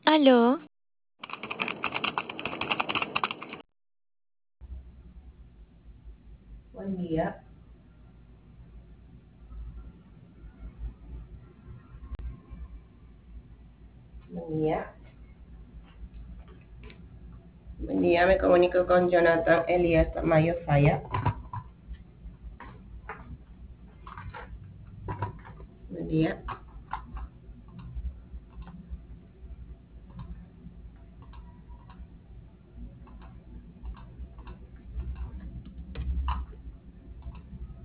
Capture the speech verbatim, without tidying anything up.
Aló, Buen día, buen día, buen día. Me comunico con Jonathan Elías Tamayo Falla. Buen día.